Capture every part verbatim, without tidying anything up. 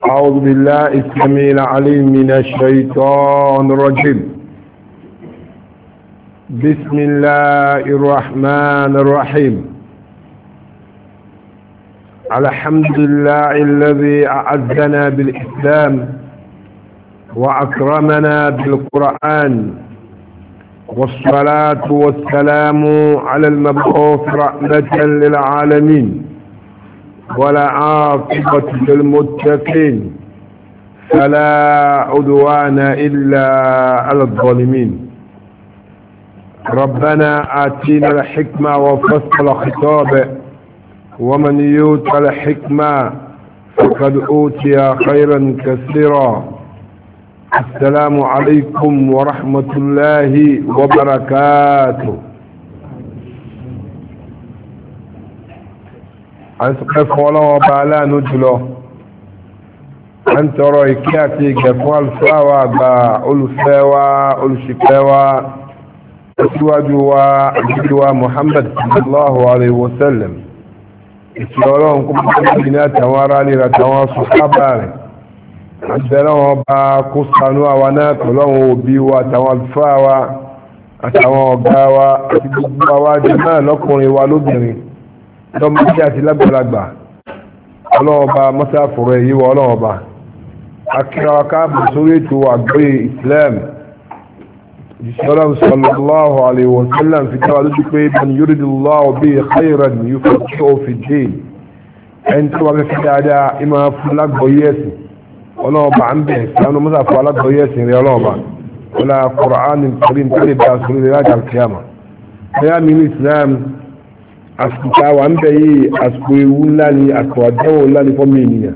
أعوذ بالله السميع العليم من الشيطان الرجيم. بسم الله الرحمن الرحيم. الحمد لله الذي أعزنا بالإسلام وأكرمنا بالقرآن، والصلاة والسلام على المبعوث رحمة للعالمين ولا عاقبة للمتقين فلا عدوان إلا على الظالمين. ربنا آتينا الحكمة وفصل خطابه، ومن يؤت الحكمة فقد أوتي خيرا كثيرا. السلام عليكم ورحمة الله وبركاته. أنتقف ولا وبعلا نجله أنت رأيكاتي قفوا الفاوى بأولفاوى أولشكاوى أسواجوا أجدوا محمد صلى الله عليه وسلم. إسلام كم بنات وارالي رتوا صحابة عندنا بقصانوا وناك لهم بيوا توالفاوى أتوا قاوى أتوا جمال لكم والدني lọ́mọ tí a ti lágbàlagbà ọlọ́ọ̀bá mọ́sáfùrọ̀ èyí wọ ọlọ́ọ̀bá akírawa káàbù sórí ètò àgbóyè Islam. ìṣọ́lọ́m sallallahu alaihi wa sallam fi káwà lójú pé man yuridillahu bihi khayran yufaqihuhu fid-din. ẹni tó wà fẹ́ dáadáa ìmọ̀ fún lágbóyè ẹ̀sìn ọlọ́ọ̀bá ń bẹ̀ sánú mọ́sáfù alágbóyè ẹ̀sìn rẹ̀ ọlọ́ọ̀bá wọlá Qur'an karim tó lè dá sórí rẹ̀ lájà kíyàmà. bẹ́ẹ̀ mi ní Islam àsìkò àwọn ń bẹ yìí àsìkò ewu ńlá ni àsìkò àdánwò ńlá ni fọ́mù ènìyàn.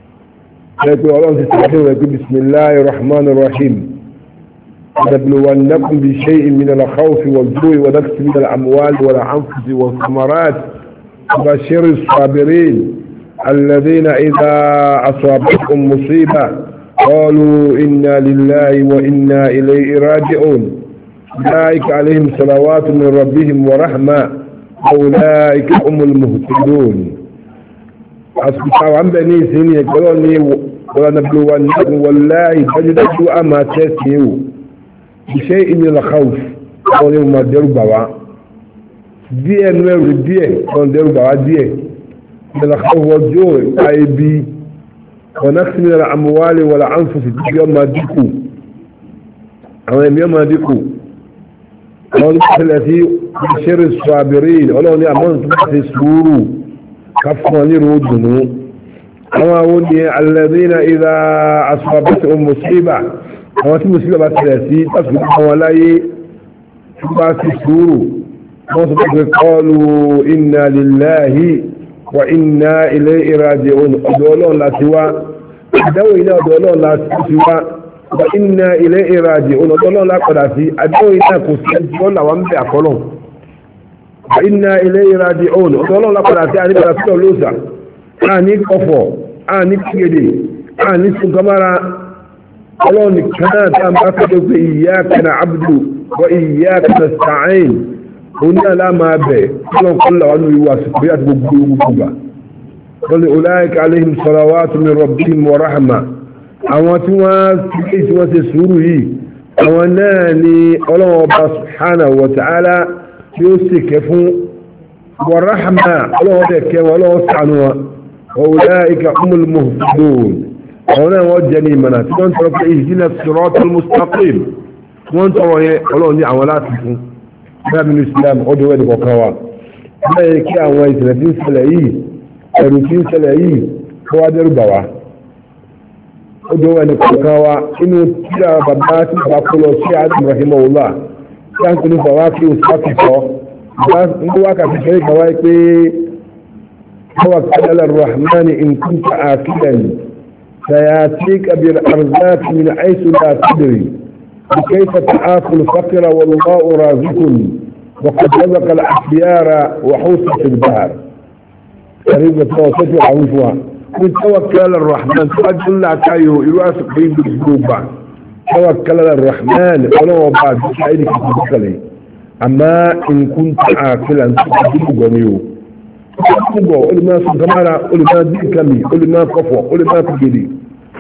ẹ pé ọlọ́run ti sàdé rẹ̀ pé bisimilahi rahman rahim nabluwannakum bi shay'in min al-khawfi wal-ju'i wa naqsin min al-amwali wal-anfusi was-samarat wa bashir as-sabirin alladhina idha asabatuhum musiba qalu inna lillahi wa inna ilayhi raji'un ulaika alayhim salawatu min rabbihim wa rahmah أولئك هم المهتدون. أصبحوا عن بني سنين يقولوني ولنبلونكم والله تجدوا أما تسمعوا بشيء من الخوف قولوا ما دربوا ديه نور ديه قولوا دربوا ديه من الخوف والجوع أيبي ونقص من الأموال والأنفس يوم ما ديكوا أو يوم ما ديكوا قال التي بشر الصابرين ولو ني امون تبي سورو كفوني رودنو اما ودي الذين اذا اصابتهم مصيبه او مصيبه بثلاثي تصبح ولاي تبي سورو قالوا انا لله وانا اليه راجعون دولون لا سوا دوينا دولون لا سوا وإنا إليه راجعون الله لا قداسي أدوينا كسيجون وانبي أقولون وإنا إليه راجعون الله لا قداسي أني قداسي لوسا أني كفو أني كيدي أني سنكمارا الله نكنا تام أكدو إياك نعبد وإياك نستعين هنا لا ما به الله كل وأنه يواسف بيات بقبوبا قل أولئك عليهم صلوات من ربهم ورحمة. àwọn tí wọ́n tí wọ́n ṣe sùúrù yìí àwọn náà ni Ọlọ́hun Ọba subhanahu wa ta'ala tí ó sì kẹ́ fún wa rahma Ọlọ́hun tẹ̀ kẹ́ wọn Ọlọ́hun ṣàánú wọn wa ulaika humul muhtadun. àwọn náà wọ́n jẹ́ ní ìmọ̀nà tí wọ́n tọrọ pé ihdina siratal mustaqim wọ́n tọrọ yẹn Ọlọ́hun ní àwọn láti fún bẹ́ẹ̀ nínú Islam ọdún wẹ́ẹ̀dì kọ̀ọ̀kan wa bẹ́ẹ̀ kí àwọn ìṣẹ̀lẹ̀ tí ń ṣẹlẹ̀ yìí ẹ̀rù tí ń ṣẹlẹ̀ yìí kó wá dẹ́rù bà wá. ojú ẹni kọ̀ọ̀kan wa inú tíra bàbá tí bàbá kó lọ sí Adam rahimahullah tí a ń pinnu fọwọ́ kí o sáfì kọ́ ń bó wákàtí kẹ́rì kan wáyé pé tawakkal ala ar-rahman in kunta aqilan sayatika bil arzaq min haythu la tadri kayfa ta'akul faqira wallahu raziqun wa qad razaqa al-akhyara wa husna fil bahr qariba tawassul al-afwa من توكل على الرحمن تقول لك ايوه يراس قيم بالجوبة توكل على الرحمن ولو بعد سعيدك تتكلي اما ان كنت عاقلا تقول غنيو تقول قول ما سنكمارا قول ما ديكمي قول ما كفو قول ما تجدي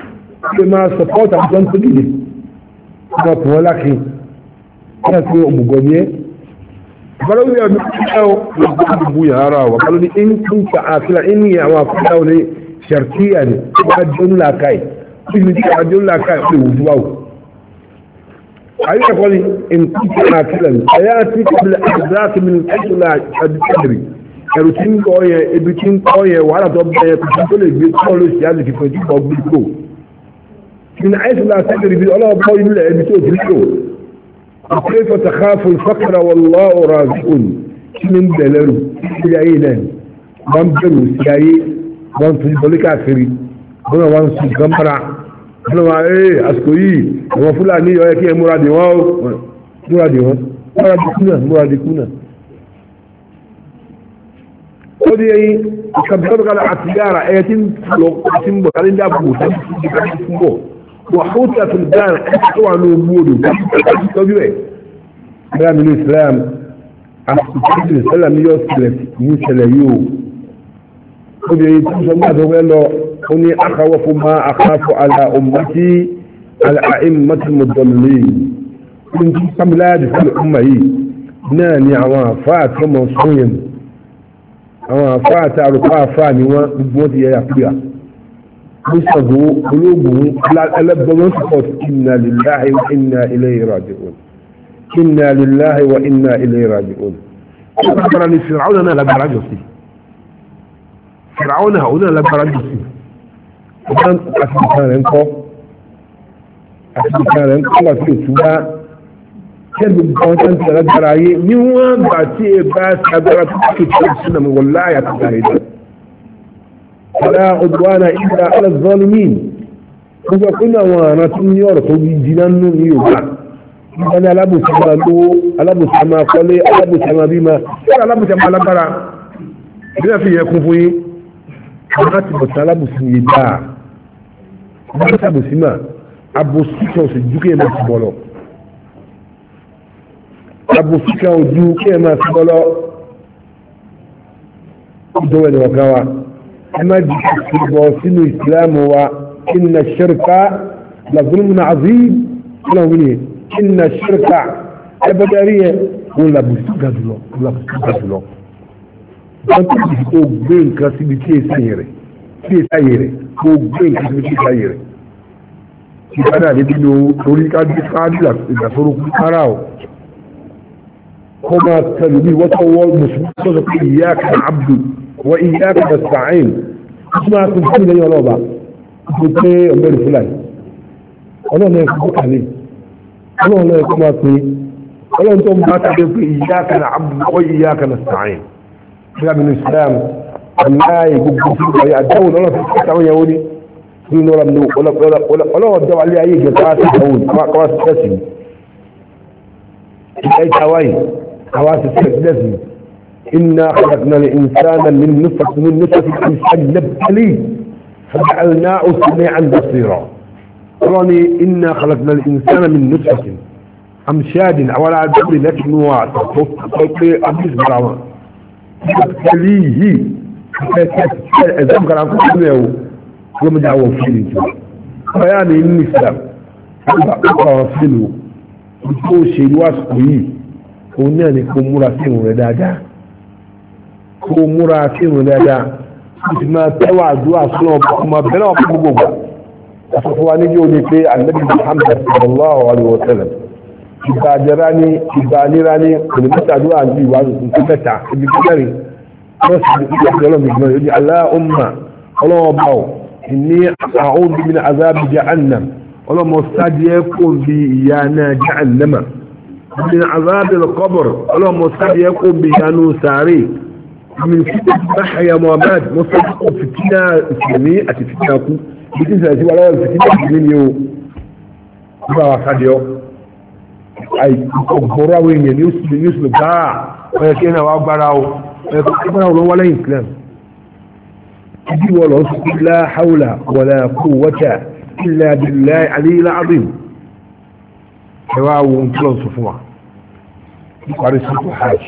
كما سبورت عشان تجي ما تولكي كانت أمغنية قالوا لي أبو يارا وقالوا لي إن كنت عاقلا إني أوافقه لي شرطيا وأجل لا كاي إذن أجل لا كاي وجواو أيها قولي إن كنت عاقلا حياتي قبل أحداث من حيث لا تدري ẹ̀rùtín kọ́ yẹ ibi tí ń kọ́ yẹ wàhálà tó bẹ̀ yẹ kùsùn tó lè gbé kọ́ ló ṣe àlè fífọ́ ìjúbọ̀ gbígbó من حيث لا تدري بالله بقول الله بتوت له كيف تخاف الفقر والله رازق من بلرو سياينا من بلرو سياي من في بلك اخري هنا وان سي كمبرا هنا ايه اسكوي هو فلاني يا كي مرادي واو مرادي واو مرادي كنا مرادي كنا ودي اي كبر على التجاره ايتين لو تم بقالين دابو تم وحوتة في الدار طبعا نوبودو تجوي كلام الإسلام أحسن الإسلام يوصل يوصل يو ودي يتوصل ما تقول له أني أخوف ما أخاف على أمتي على أئمة المضلين كنت كملاد في الأمة ناني عوافات ومصوين عوافات عرفافاني وبوتي يا أخويا مصدو قلوبهم ألبوا سقط إنا لله وإنا إليه راجعون إنا لله وإنا إليه راجعون أخبرني فرعون أنا لا برجسي فرعون هنا لا برجسي وكان أسمع كان ينقو أسمع كان ينقو الله في سوا كان بقوة لا براي نيوان باتي باس أدرى تكتب سنة والله يتجاهدون فلا عدوان إلا على الظالمين هو كنا وانا تنيور توجي جنان يوبا أنا لابو سما لو لابو سما قولي لابو سما بما ولا لابو سما لبرا بما في يكفي حرات بطلب سيدا ما تابو سما أبو سيكو سجوكي ما سبولو أبو سيكو سجوكي ما سبولو دوين وكوا أما جسد الإسلام وإن الشرك لظلم عظيم إن الشرك البدارية ولا بستقاد الله ولا بستقاد الله أنت تقول بين كاسبتي سيري في سيري تقول بين كاسبتي سيري أنا لدينه أريد أن يساعد لك إذا فرق أراو كما تلبي وتوال مسلم إياك عبد وإياك نستعين اسمع كنت حمد يا ربا قلت لي أمير فلان أنا لا يكون عليه أنا لا يكون عليه أنا أنتم ما تعرفوا إياك نعبد وإياك نستعين كلام الإسلام الله يقول لك يا دول ولا في السماء يا ولي ولا ولا ولا ولا ولا ودوا عليه أي جزاء دول ما قواس كسي أي تواي قواس كسي إنا خلقنا الإنسان من نطفة من نطفة الإنسان نبتليه فجعلناه سميعا بصيرا قالوا إنا خلقنا الإنسان من نطفة أمشاد ولا دبر لكن هو تطفى أبيس براما نبتليه أذكر عن كل يوم وما دعوه فيه فيعني الإسلام أقرأ فيه بكل شيء واسقه ونحن نكون مراسين ردادا kó múra kírun dáadáa kó sì máa tẹ́wà àdúrà sọ́nà ọmọ bẹ́ẹ̀ náà fún gbogbo àtọ́fọ́ wa níjọ́ ní pé Ànábì Muhammad sallallahu alaihi wa sallam ìgbà àjẹrà ní ìgbà àníra ní kòlùmọ́tà àdúrà àti ìwà nǹkan mẹ́ta ibi kíkẹ́rin wọ́n sì ní ìgbà tí ọlọ́mọ ìgbìmọ̀ yóò di Allahumma ọlọ́wọ́ bá ò ní a'udhu min azabi jahannam ọlọ́mọ sáàdìẹ́ kò bí ìyá náà jahannama min azabi al-qabr ọlọ́mọ sáàdìẹ́ kò bí ìyá náà sàárè من فتنة محيا موامات مصدق فتنة إسلامية أتفتناكو بتنسى أسيب على الفتنة إسلامية يو ما وحد يو أي براوين يسلم يسلم باع ويكينا وأبراو ويكينا ولا إسلام يجي ولا لا حول ولا قوة إلا بالله علي العظيم حواو انتلون صفوة وعرسلت حاج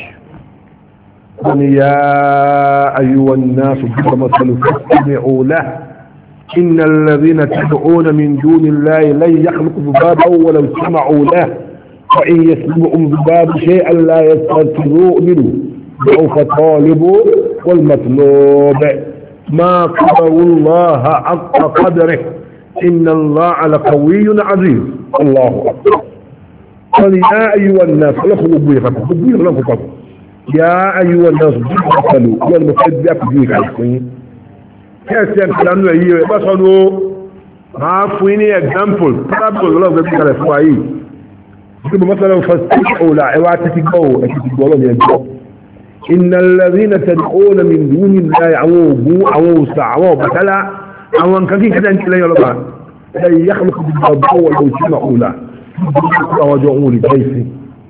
قل يا أيها الناس ضرب مثل فاستمعوا له إن الذين تدعون من دون الله لن يخلقوا ذبابا ولو سمعوا له فإن يسلبهم ذباب شيئا لا يستنقذوه منه ضعف الطالب والمطلوب ما قدروا الله حق قدره إن الله لقوي عزيز الله أكبر قال يا أيها الناس لكم أبوي لكم يا أيها الناس تقتلوا والمفيد بيك عليكم كيف يمكن أن يبصروا ما فيني example example ولا بيبقى على فواي مثلا فاستشعوا لا عواتك جو أكيد يجوا إن الذين تدعون من دون الله عوو عوو سعوو بكلا عوان كان كده انت لا يلقى لا يخلق بالضبط ولو سمعوا لا وجعوا لي كيسي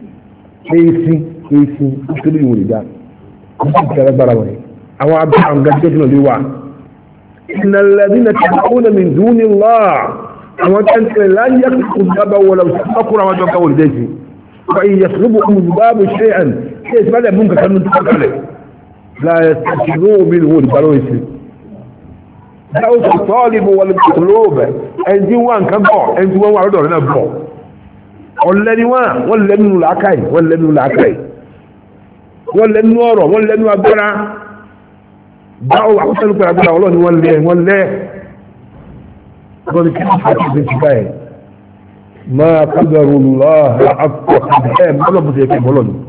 كيسي كيسي كل يوري ده كده بروي او عبد عن جدنا لواء إن الذين تدعون من دون الله عوان كان لا يخلق بالضبط ولو سمعوا وجعوا لي كيسي وإن يطلبهم الذباب شيئا كيف ماذا ممكن كانوا نتفق عليه لا يستشعروا منه البرويسي ضعف الطالب والمطلوب ẹnjí wá nǹkan bọ̀ ẹnjí wọ́n wà lọ́dọ̀ rẹ̀ náà bọ̀ ọ̀lẹ́ni wá wọ́n lẹ́nu làákàì wọ́n lẹ́nu làákàì wọ́n lẹ́nu ọ̀rọ̀ wọ́n lẹ́nu agbára báwo àkọsẹ́lú pẹ̀lú agbára ọlọ́ni wọ́n lẹ́ wọ́n lẹ́ wọ́n kí ní àti ìdí ti báyìí máa kọ́dọ̀rù lọ́ha àkọ́kọ́ ẹ̀ mọ́lọ́ bó ti yẹ kí mọ́lọ́ ni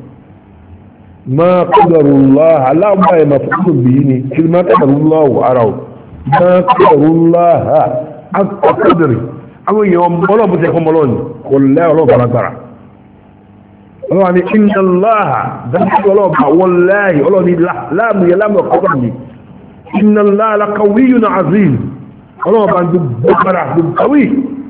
máa kọ́dọ̀rù lọ́ha aláwọ̀ ẹ̀ máa fọ́dọ̀ bìí ni kí ni máa kọ́dọ̀rù lọ́wọ́ ara ò ما قدر الله حق قدره أو يوم ولا بتكون ملون والله ولا برا يعني إن الله ذلك ولا والله ولا لا لا لا قدرني إن الله لقوي عظيم ولا بعند بكرة قوي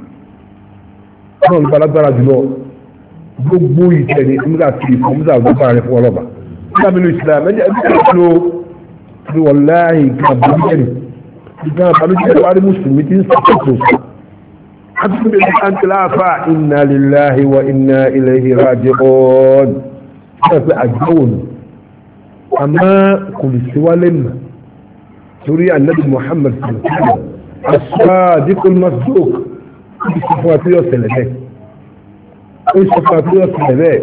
ولا بلا برا جلو بوي تاني مزاج كيف مزاج بكرة ولا با لا من الإسلام أجل والله كبير كان قالوا لي بعض المسلمين سكتوا حتى أنت لا فا إنا لله وإنا إليه راجعون فأجون أما كل سوى لما سوري النبي محمد صلى الله عليه وسلم الصادق المصدوق بصفاته وسلبه بصفاته وسلبه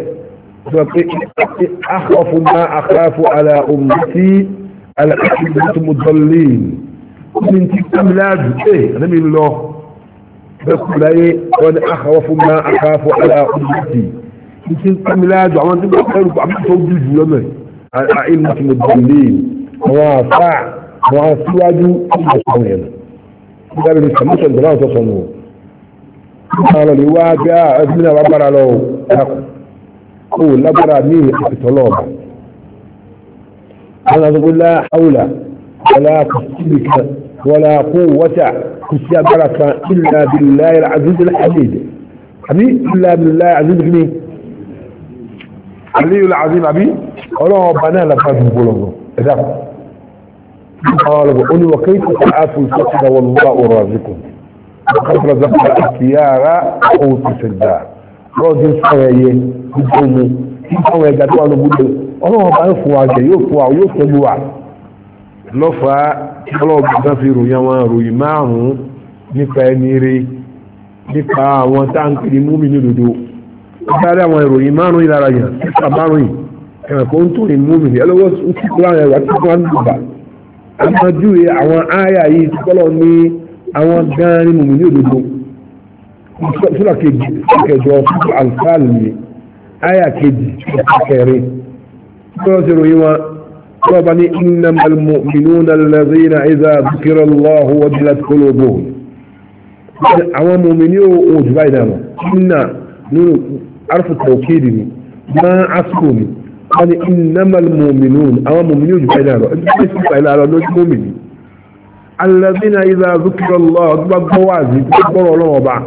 أخاف ما أخاف على أمتي على أحبة المضلين من تكملات ايه انا من الله بس لاي وانا اخوف ما اخاف على امتي من تكملات وعمان تبقى خير وعمان توجيه لما الائمة المضلين وافع وافواجه مصنعين قال لي سمعت الدلاء تصنعوا قال لي واجع ابننا وعبر له قول لبرا مين اكتلوبة انا اقول لا حول ولا قوة ولا قوة كسبرك إلا بالله العزيز الحميد أبي إلا بالله العزيز الحميد علي العظيم أبي الله بنا لفاته قوله إذا قال قولي وكيف تعافوا الفقر والله رازقكم وقد رزق الأخيار قوت في الدار رجل سوية بدومه كيف هو يقدر أن يقول الله بنا فواجه يوفوا ويوفوا lọ́fà ọlọ́ọ̀bù kan fi ròyìn àwọn ròyìn márùn-ún nípa ẹni rí nípa àwọn táǹkì múmi ní òdòdó látàrí àwọn ìròyìn márùn-ún ìlara yàn nípa márùn-ún ẹ̀rẹ̀kọ́ ń tó ní múmi ní ẹlọ́wọ́ sí láàrin ẹ̀wà tí wọ́n ń gbà amájúwe àwọn ááyà yìí tí kọ́lọ̀ ní àwọn gan ní múmi ní òdòdó sura kejì kẹjọ fún alfáàlì ní ááyà kejì kẹrin kọ́lọ̀ sí ròyìn wọn ربني إنما المؤمنون الذين إذا ذكر الله وجلت قلوبهم عوام مؤمنين وجبائنا إن عرف التوكيد ما عصروني قال إنما المؤمنون عوام مؤمنين وجبائنا المؤمنين الذين إذا ذكر الله بوازي تكبر الله وبعض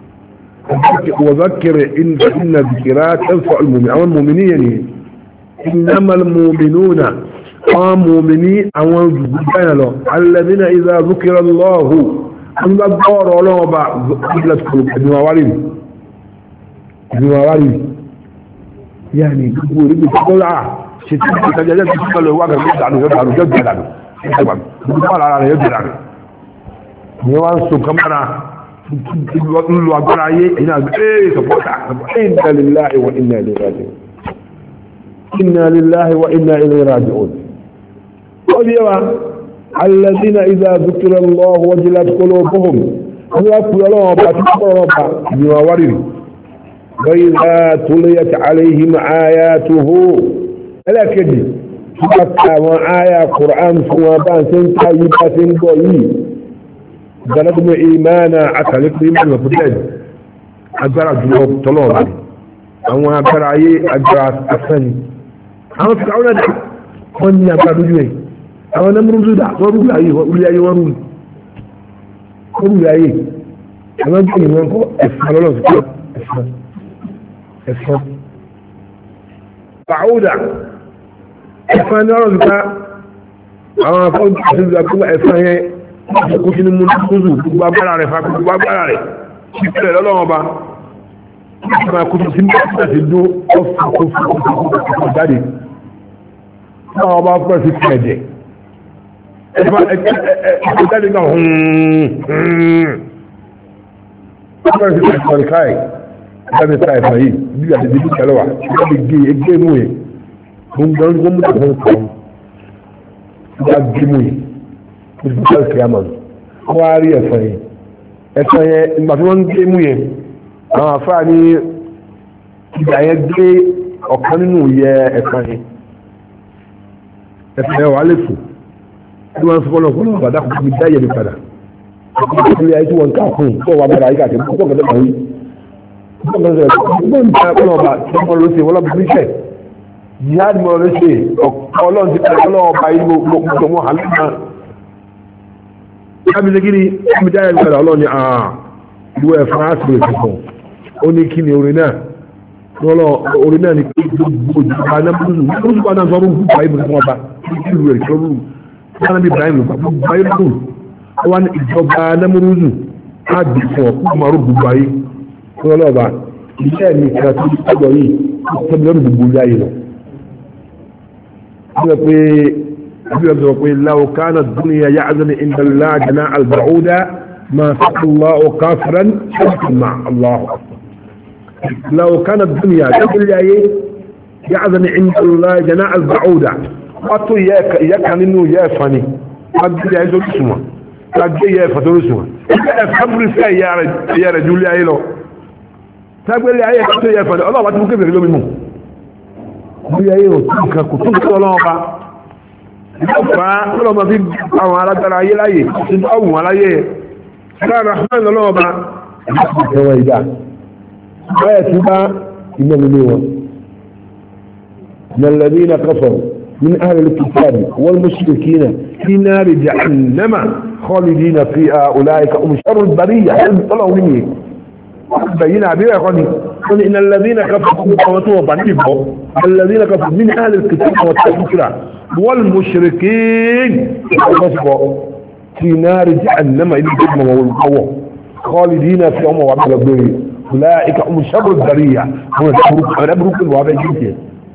وذكر إن إن ذكرات تنفع المؤمنين عوام مؤمنين إنما المؤمنون مؤمنين أو جبانا الذين إذا ذكر الله أن الدور ولو بعض قبلت قلوب ابن مواليد ابن مواليد يعني يقول ابن تقولع شتيت تجلد تقول له واقع يجد عنه يجد عنه يجد عنه يجد عنه يجد عنه ni wọ́n so kamara lu agbára ayé ẹ̀yìn àgbẹ̀ ẹ̀ sọ̀pọ̀tà inna lillahi wa inna ilayhi raji'un inna lillahi wa inna ilayhi raji'un ó di wa alladhina idha dhukira Allah wajilat qulubuhum wọ́n wá kúrò lọ́wọ́ ọba tí wọ́n kọ́ ọba ni wọ́n wárìrì wa idha tuliyat alayhim ayatuhu ẹlẹ́kẹ̀dì tí wọ́n ka àwọn àyà Qur'an fún wọn bá ń ṣe ń ká yí bá ṣe ń bọ̀ yìí zanadum imana àtàlẹ́kùn imani wà fúdẹ́ agbára jùlọ tọ́lọ̀ ọba àwọn agbára ayé agbára asẹ́ni àwọn fi àwọn ẹ̀dá wọ́n ní agbára lójú ẹ̀ àwọn ẹnẹ́múrúdú dà wọ́n rúgbà ayé orí ayé wọ́n rúgbà rúgbà ayé àwọn ẹgbẹ́ ìwọ̀n kọ́ ẹ̀fọn lọ́lọ́ sí pé ẹ̀fọn ẹ̀fọn bàúdà ẹ̀fọn ní ọ̀rọ̀ nípa àwọn afọ́n àti ìgbà ẹ̀fọn yẹn kó sínú mú kúrú gbogbo agbára rẹ̀ fa gbogbo agbára rẹ̀ sí pẹ̀lẹ̀ lọ́lọ́wọ́ bá ma kó sí ní ọ̀pọ̀ sí dó ọ̀fọ̀ jáde náà bá pẹ̀ sí pẹ̀ẹ̀dẹ̀ ẹ̀fọn jáde náà pẹ̀ sí pẹ̀ẹ̀dẹ̀ káì láti ta ẹ̀fọn yìí bí àti bí kẹlẹ́wà láti gé ẹgbẹ́ mú yẹn gbogbo ọdún mú àwọn kan bá gbé mú yìí ó ti bá kí a mọ̀ wọ́n á rí ẹ̀fọn yìí ẹ̀fọn yẹn ìgbà tí wọ́n ń gbé mú yẹn àwọn afáà ní ìgbà yẹn gbé ọ̀kan nínú yẹ ẹ̀fọn yẹn ẹ̀fọn yẹn wà á lè fò tí wọ́n ń sọ fọ́nà fọ́nà bàdá kò fi dá yẹn padà ọkùnrin tó yẹ kí wọ́n ká fún un tó wà bàdá yìí kàkẹ́ púpọ̀ kẹ́tẹ́ kàwé púpọ̀ kẹ́tẹ́ kàwé ń ta fọ́nà ọba tí wọ́n lọ sí wọ́n lọ́ọ́ bí iṣẹ́ jihad mọ̀ ló ṣe ọlọ́run ti pẹ̀lú ọlọ́run ọba yìí gbogbo wọn hàn lẹ́nà kábi ṣe kí ni kábi jáde ìgbàlá ọlọ́run ni àà ìwọ ẹ̀fọn àṣìlẹ̀ tuntun ó ní kí ni orin náà lọ́lọ́ orin náà ni pé gbogbo ìjọba námúrúzù námúrúzù náà sọ rúrù fún ibrahim fún ọba kí ìlú rẹ̀ kí ló rúrù fún anábì ibrahim lọ́pàá gbogbo ayé rúrù ó wá ní ìjọba námúrúzù á dì fún ọ kó máa rú gbogbo ayé fún ọlọ́ọ̀ba iṣẹ́ mi kan tó ti sọ́dọ̀ yìí ó tẹ́mi lọ́dún gbogbo ilé ayé lọ. لو كانت الدنيا يعزن عند الله جناح البعوضة ما سقى الله كافرا شركا مع الله أكبر. لو كانت الدنيا يعزن عند الله جناح البعوضة قطوا ياك انه يافني قد يعزل اسمه قد يافدر اسمه افهم رسائل يا رجل يا رجل يا إله تقول لي ايه قطوا يافني الله ما تبقى بيرلو منه يا إله كنت الله ìjọba ọlọ́mọ bí àwọn alágbára ayé láyé tí ó wùn aláyé ẹ̀rọ rahman lọ́lọ́ọba ìjọba ìdá báyẹ̀ tí bá iná nílé wọn الذين كفروا من أهل الكتاب والمشركين في نار جهنم خالدين فيها أولئك هم شر البرية طلعوا مني بينا بيه يا قولي إن الذين كفروا الذين كفروا من أهل الكتاب والتذكرة والمشركين في نار جهنم إلى الجنة والقوة خالدين في أمه وعبد الأبدوري أولئك هم شر البرية هم أنا بروك الوابع جنتين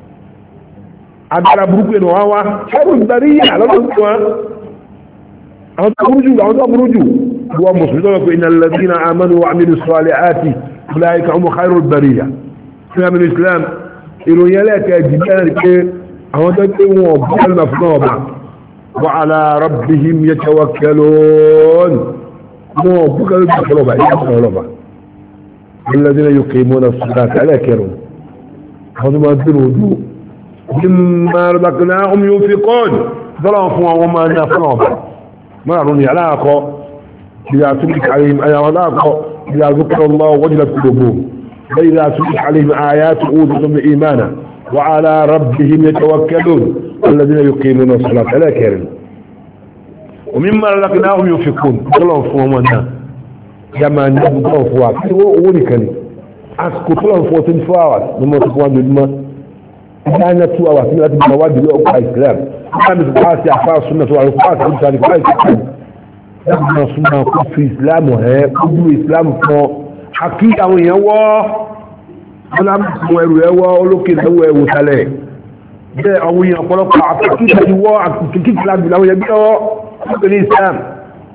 أنا بروك الوابع شر البرية على الأسوأ أنا أبرجوا أنا أبرجوا هو مسلم إن الذين آمنوا وعملوا الصالحات أولئك هم خير البرية في من الإسلام إنه يلاك جبالك أو تكون المفنوبة وعلى ربهم يتوكلون مو بكل المفنوبة المفنوبة الذين يقيمون الصلاة على كرم هذا ما الدنوجو مما رزقناهم ينفقون ظلافوا وما نفنوبة ما روني علاقة إذا تلك عليهم آيات إذا ذكر الله وجلت قلوبهم وإذا تلك عليهم آيات أوذتهم إيمانا وعلى ربهم يتوكلون الذين يقيمون الصلاة على كرم ومما رزقناهم ينفقون طلعوا فومنا كما نبغوا فوا ولكن اسكو طلعوا فوا تنفاوات لما تكون بالما كان تو اوات من المواد اللي هو الاسلام كان بقاس اعفاء السنه والوقات كان كويس لما سنه في اسلام وهي كل اسلام فو حقيقه ويوا انا مو ẹrù olókè lọ́wọ́ ẹ̀wò tálẹ̀ bẹ́ẹ̀ àwọn èèyàn ọ̀pọ̀lọpọ̀ àkíkà ìwọ́ àkíkà láti láwọn ẹbí lọ́wọ́ ní Islam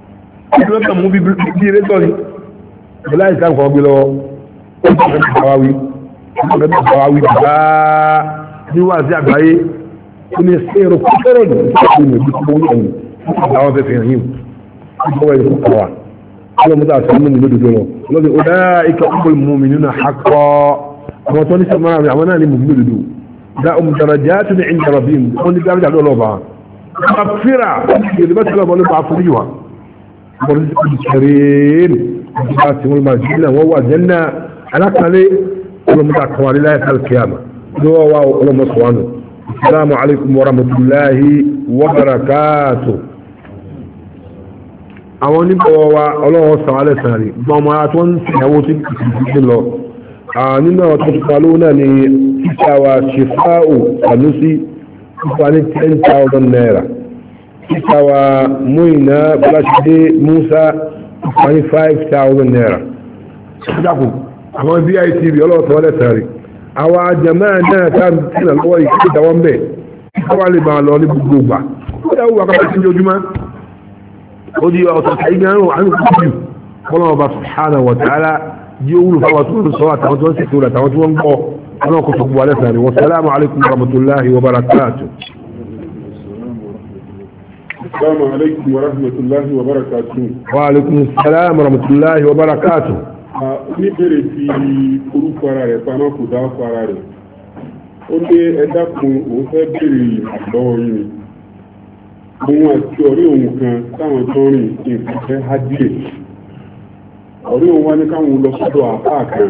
ìgbẹ́ kan mú bí eré tọ́ni bọ́lá ìta nǹkan gbé lọ́wọ́ ó ti fẹ́ bàwá wí ó ti fẹ́ bàwá wí bàbá níwá sí àgbáyé ó ní sẹ́rọ̀ kúkẹ́rọ̀ ní ìṣàkóso ní ìbí tó wọ́n ní àwọn fẹ́ fi hàn yìí ó ti wọ́n ìfún kàwá ó lọ́mọdé àti ọmọ mi lódodo lọ lọ́dẹ ó dáa ikọ̀ ọmọ mi mú mi nínú àkọ́ àwọn tó ní sẹ́mọ́ra mi àwọn náà ní mú mi lódodo dá ọmọ dàrájà tó ní ìjà rọ̀bì wọ́n ní dáradà lọ́lọ́ba mafira يلبس له بلو بعفريها ورزق الكريم جبات يوم الجنة وهو الجنة على كلي ولم تكن لله القيامة هو ولم صوانه السلام عليكم ورحمة الله وبركاته àwọn onígbọ̀wọ́ wa ọlọ́wọ́ sàwálẹ̀ sàárì gbọmọ àtún ìyàwó tí kìí lọ nínú àwọn tó tún lówó náà ni títà wa ṣèfáò àlúsí títà ní ten thousand naira títà wa múìnà bọ́láṣídé Musa títà ní five thousand naira ṣíkàkù àwọn bí i tv ọlọ́wọ́ sàwálẹ̀ sàárì àwọn jàmáà náà tá tẹ́lẹ̀ lọ́wọ́ ìkíkà wọn bẹ̀ títà lè máa lọ ní gbogbo gbà ó dáwọ́ wà kápẹ́ sí ojúmọ́ ودي أتحيجان وعنه كتير والله الله سبحانه وتعالى يقول فواتون الصلاة تمتون ستولة تمتون بو أنا كتب ولساني والسلام عليكم ورحمة الله وبركاته السلام عليكم ورحمة الله وبركاته وعليكم السلام ورحمة الله وبركاته níbẹ̀rẹ̀ fi orúkọ ara rẹ̀ pamọ́ kò dá ọkọ̀ ara rẹ̀ ó ní ẹ̀dàkùn òun fẹ́ bèèrè ìlọ́wọ́ yìí òun àti ọ̀rẹ́ òun kan táwọn tó rìn ìfẹ́ hádìẹ̀ ọ̀rẹ́ òun wá ní káwọn lọ sọ́dọ̀ àfáà kan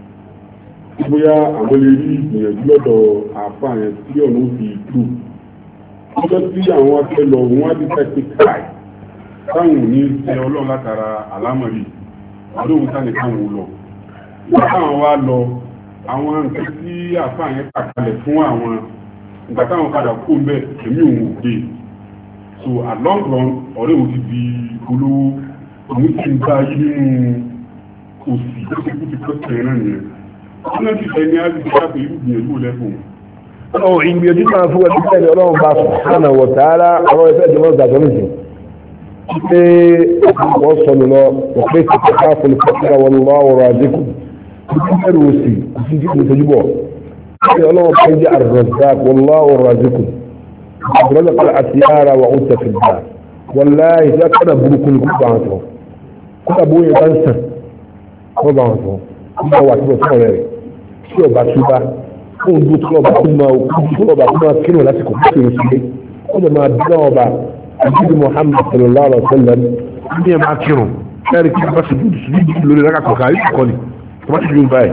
bóyá àwọn lè rí ìgbìyànjú lọ́dọ̀ àfáà yẹn tí ọ̀nà ó fi tú ọjọ́ tí àwọn afẹ́ lọ òun wá bí tẹ́tí káì táwọn ò ní ṣe ọlọ́run látara àlámọ̀rí ọ̀rẹ́ òun sáni káwọn lọ ìgbà táwọn wá lọ àwọn nǹkan tí àfáà yẹn kàkalẹ̀ fún àwọn ìgbà táwọn padà kó ń bẹ̀ èmi òun ò gbé so at long run ọ̀rẹ́ òun ti di olówó òun ti ń bá yí nínú òsì tó ti kú ti kọ́ tẹ̀rẹ̀ náà nìyẹn ọ̀nà ti fẹ́ ní àti ìṣàpè irú gbìyànjú lẹ́fún. ọ̀ ìgbìyànjú máa fún ẹbí tẹ́lẹ̀ ọlọ́run bá subhanahu wa ta'ala ọ̀rọ̀ ìfẹ́ ìjọba ìgbàgbọ́ nìyí pé wọ́n sọnù lọ ọ̀pẹ́ ti ká fọlùfẹ́síra wọn lọ́wọ́ ọ̀rọ̀ àdínkù títí ẹrù òsì òsì tí kò tójú bọ̀ ọlọ́run bá jẹ́ ar-Razzaq wallahu ar-Razzaq رزق الأسيارة وأنت في الدار والله إذا كان بروكل كبانته كل أبوي بنسى كبانته كل واحد بصوره شو بسيبا كون دوت كلوبا كما كلوبا كما كانوا لا تكون في مسجد هذا ما دلوبا النبي محمد صلى الله عليه وسلم اللي ما كانوا كان كيف بس سجود لوري ركع كوكاي كوني ما تجون باي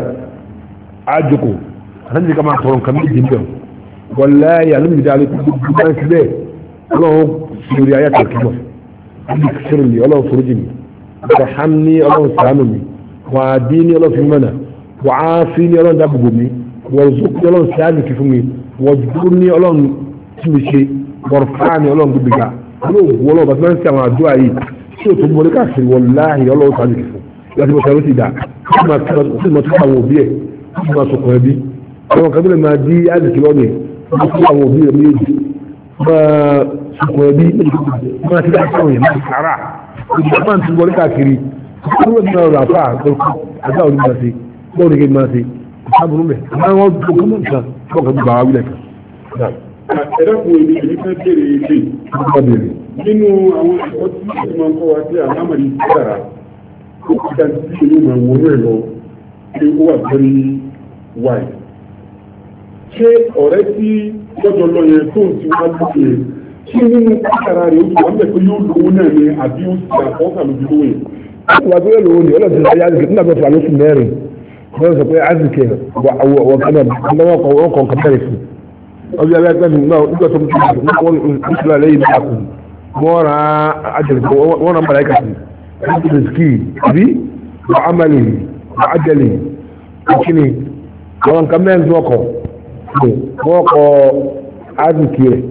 اجكو هنجي كما تقولون كم دين والله يعلم ذلك بجد كده الله سوري آيات الكلمة اللي كسر لي الله فرجني وارحمني الله سامني وعاديني الله في المنى وعافيني الله دبقني وارزقني الله سامي كفني واجبرني الله تمشي وارفعني الله ببقى الله والله بس ما نسي مع الدعاء شو تقول لك أخي والله الله سامي كفني لكن بشارتي ده ما كان ما تفهموا بيه ما سقوا بيه أنا قبل ما دي هذا كلامي àwọn òbí rẹ̀ méjì máa ṣùkọ̀ ẹbí máa ti dá sáwọn èèyàn máa sàárà ìgbà máa ti wọlé káàkiri ìgbà tí wọ́n rà fà àgbà òní máa ṣe bọ́ọ̀ ní kéde máa ṣe ìsáàbùrú mẹ́ àwọn ọmọ tó kọ́ mọ̀ nǹkan bọ́ọ̀ kan tó bá wá wílẹ̀ kan. ẹ̀rọ̀kùn èdè èyí fẹ́ bèèrè ilé nínú àwọn ẹ̀kọ́ tí ó máa ń kọ́ wa sí àlámọ̀rí dára ó ti dá sí ìlú máa wọnú ẹ̀ lọ pé ó wà very wide ṣé ọ̀rẹ́ tí lọ́jọ́ lọ yẹn tó ti wá lókè ṣé nínú kákàrà rẹ̀ ó ti wà ń bẹ̀ pé yóò lówó náà ni àbí ó ti àkọ́kà lójú lówó yẹn. wà á gbé lówó ni ọlọ́dún ti ṣe azikẹ́ nígbà tó fà lóṣù mẹ́rin wọ́n sọ pé azikẹ́ wọ̀ kánà wọ́n kọ̀ nǹkan mẹ́rin fún ọjọ́ abẹ́ ẹgbẹ́ mi náà nígbà tó ń tún wọ́n ń tún lẹ́yìn ní àkùn wọ́n ra ajẹ̀lẹ̀ wọ́n ra mọ̀láìkà sí ẹ̀ńtì ski àbí wà á mẹ́lẹ̀ wà á jẹ̀lẹ̀ kíni àwọn nǹkan mẹ́rin tó ọkọ̀ wọ́n kọ azùkì rẹ̀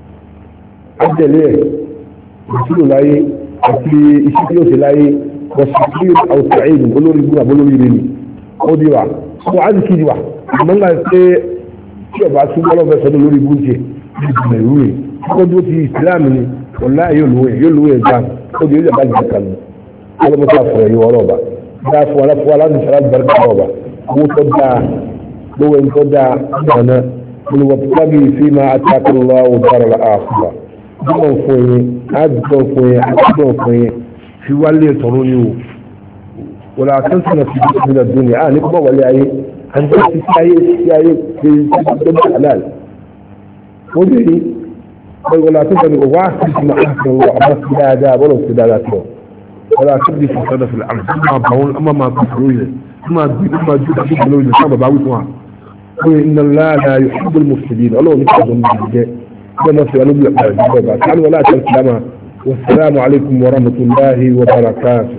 ajẹ́lẹ̀ ẹ̀ ìṣúlò láyé àti iṣẹ́ tí ó ṣe láyé wọ́sùkú àwòsàáìdì olórí gbúra olórí rẹ̀ ni ó di wà wọ́n azùkì di wà àmọ́ngà pé tí ọba súnmọ́ lọ́fẹ́ sọ́dọ̀ lórí gbúnjẹ ní ìgbìmọ̀ ìlú rẹ̀ kókó tó ti ìsìláàmù ni wọ́n láyé yóò lówó ẹ̀ gbà خذ يجب بعد ذكرنا هذا متافر يوروبا داف ولا ولا نشرب بركة روبا هو تدع هو إن تدع أنا من وابتغي فيما أتاك الله دار الآخرة دون فوي عد دون فوي عد دون فوي في ولي ترونيو ولا تنسى نفسك من الدنيا آه نقبل ولا أي أنت في سعي في الدنيا حلال ودي ولا تنسى واحد ما أحسن الله أما سدادات ولا سدادات ولا تبدي في صدف الأرض أما بقول أما ما تفرويه أما أما جود أبيك لو إذا صار بعوض واحد إن الله لا يحب المفسدين الله نكتب بالجاء كما سألوا بالله تعالوا ولا تنسى والسلام عليكم ورحمة الله وبركاته.